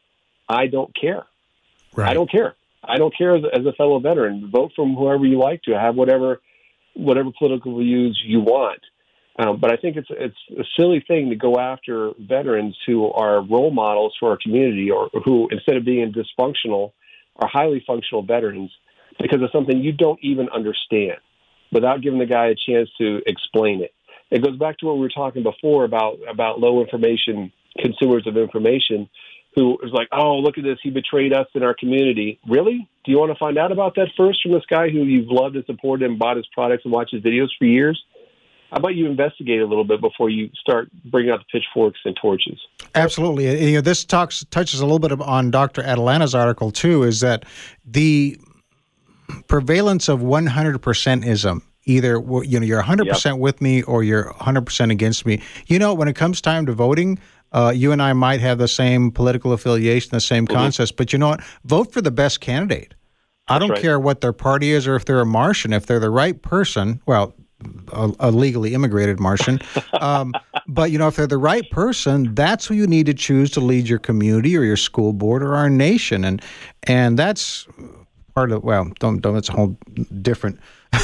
I don't care. Right. I don't care. I don't care as, as a fellow veteran. Vote from whoever you like to. Have whatever whatever political views you want. Um, but I think it's it's a silly thing to go after veterans who are role models for our community, or who, instead of being dysfunctional, are highly functional veterans because of something you don't even understand, without giving the guy a chance to explain it. It goes back to what we were talking before about about low information consumers of information, who is like, oh, look at this, he betrayed us in our community. Really? Do you want to find out about that first from this guy who you've loved and supported and bought his products and watched his videos for years? How about you investigate a little bit before you start bringing out the pitchforks and torches? Absolutely. You know, this talks touches a little bit on Doctor Atalanta's article, too, is that the prevalence of one hundred percent-ism, either you know, you're one hundred percent yep. with me or you're one hundred percent against me. You know, when it comes time to voting, uh, you and I might have the same political affiliation, the same mm-hmm. concepts, but you know what? Vote for the best candidate. That's I don't right. care what their party is or if they're a Martian. If they're the right person, well, a, a legally immigrated Martian. Um, but, you know, if they're the right person, that's who you need to choose to lead your community or your school board or our nation. And and that's part of, well, don't, don't it's a whole different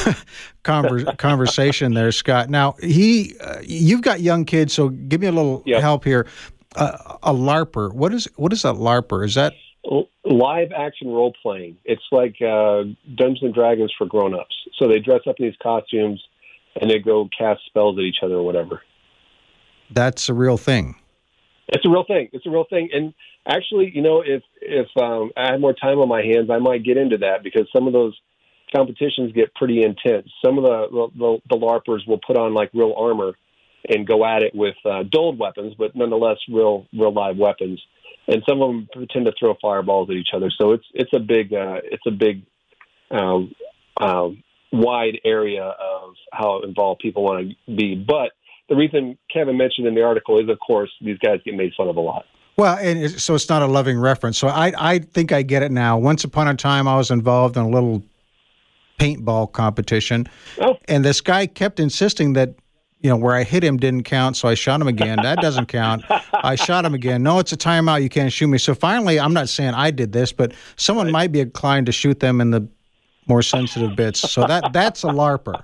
conver- conversation there, Scott. Now, he, uh, you've got young kids, so give me a little yep. help here. Uh, a LARPer, what is what is a LARPer? Is that live action role playing? It's like uh, Dungeons and Dragons for grown-ups. So they dress up in these costumes and they go cast spells at each other or whatever. That's a real thing. It's a real thing. It's a real thing. And actually, you know, if if um, I had more time on my hands, I might get into that, because some of those competitions get pretty intense. Some of the the, the LARPers will put on like real armor and go at it with uh, dulled weapons, but nonetheless real real live weapons. And some of them tend to throw fireballs at each other. So it's it's a big uh, it's a big um, um, wide area of how involved people want to be. But the reason Kevin mentioned in the article is, of course, these guys get made fun of a lot. Well, and it's, so it's not a loving reference. So I I think I get it now. Once upon a time, I was involved in a little paintball competition, oh. and this guy kept insisting that, you know, where I hit him didn't count, so I shot him again. That doesn't count. I shot him again. No, it's a timeout. You can't shoot me. So finally, I'm not saying I did this, but someone right. might be inclined to shoot them in the more sensitive bits. So that that's a LARPer.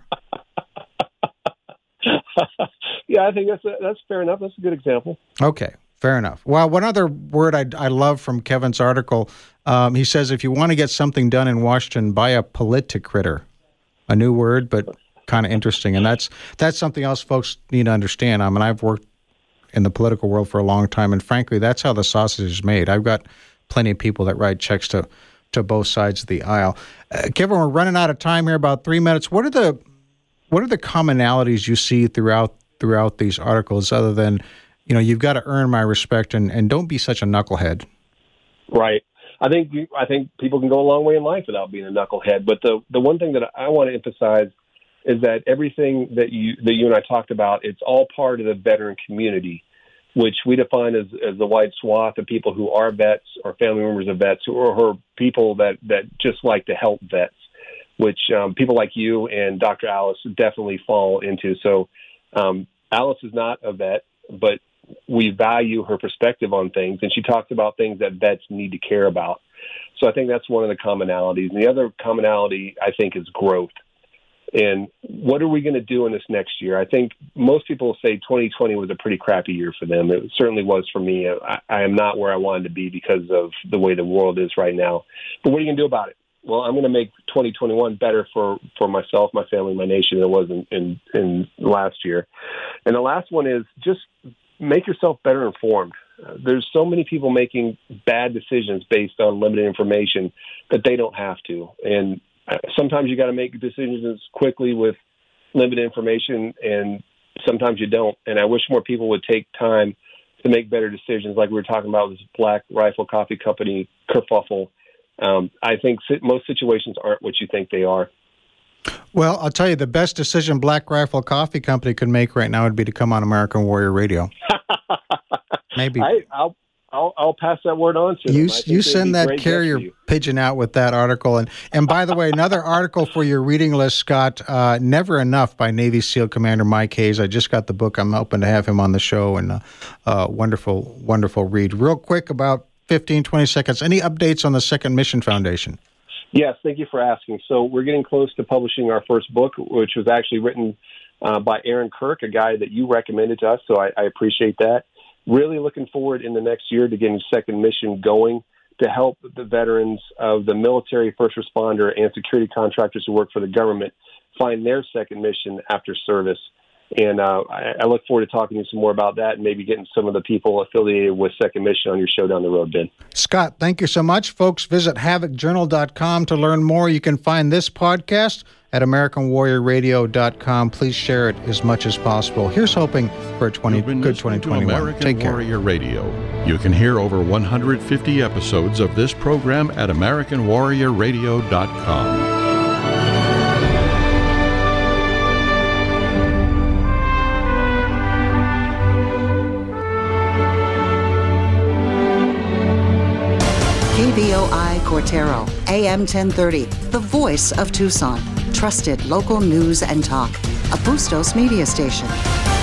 Yeah, I think that's a, that's fair enough. That's a good example. Okay, fair enough. Well, one other word I, I love from Kevin's article, um, he says, if you want to get something done in Washington, buy a politicritter. A new word, but kind of interesting. And that's that's something else folks need to understand. I mean, I've worked in the political world for a long time, and frankly, that's how the sausage is made. I've got plenty of people that write checks to, to both sides of the aisle. Uh, Kevin, we're running out of time here, about three minutes. What are the what are the commonalities you see throughout throughout these articles, other than, you know, you've got to earn my respect and, and don't be such a knucklehead? Right. I think I think people can go a long way in life without being a knucklehead. But the the one thing that I want to emphasize is that everything that you that you and I talked about, it's all part of the veteran community, which we define as, as the wide swath of people who are vets or family members of vets, or, or people that, that just like to help vets, which um, people like you and Doctor Alice definitely fall into. So um, Alice is not a vet, but we value her perspective on things, and she talks about things that vets need to care about. So I think that's one of the commonalities. And the other commonality, I think, is growth. And what are we going to do in this next year? I think most people say twenty twenty was a pretty crappy year for them. It certainly was for me. I, I am not where I wanted to be because of the way the world is right now. But what are you going to do about it? Well, I'm going to make twenty twenty-one better for, for myself, my family, my nation than it was in, in, in last year. And the last one is just make yourself better informed. Uh, there's so many people making bad decisions based on limited information that they don't have to. And sometimes you got to make decisions quickly with limited information, and sometimes you don't. And I wish more people would take time to make better decisions, like we were talking about with this Black Rifle Coffee Company kerfuffle. Um, I think most situations aren't what you think they are. Well, I'll tell you, the best decision Black Rifle Coffee Company could make right now would be to come on American Warrior Radio. Maybe. I, I'll, I'll I'll pass that word on to you. them. You send that carrier pigeon out with that article. And, and by the way, another article for your reading list, Scott, uh, Never Enough by Navy SEAL Commander Mike Hayes. I just got the book. I'm hoping to have him on the show. And uh, uh, wonderful, wonderful read. Real quick, about fifteen, twenty seconds. Any updates on the Second Mission Foundation? Yes, thank you for asking. So we're getting close to publishing our first book, which was actually written uh, by Aaron Kirk, a guy that you recommended to us, so I, I appreciate that. Really looking forward in the next year to getting Second Mission going to help the veterans of the military, first responder, and security contractors who work for the government find their second mission after service. And uh, I, I look forward to talking to you some more about that and maybe getting some of the people affiliated with Second Mission on your show down the road, Ben. Scott, thank you so much. Folks, visit havoc journal dot com to learn more. You can find this podcast at american warrior radio dot com. Please share it as much as possible. Here's hoping for a twenty, good twenty twenty-one. American Take care. Warrior Radio. You can hear over one hundred fifty episodes of this program at american warrior radio dot com. K V O I Cortero, A M ten thirty, the voice of Tucson. Trusted local news and talk. A Bustos media station.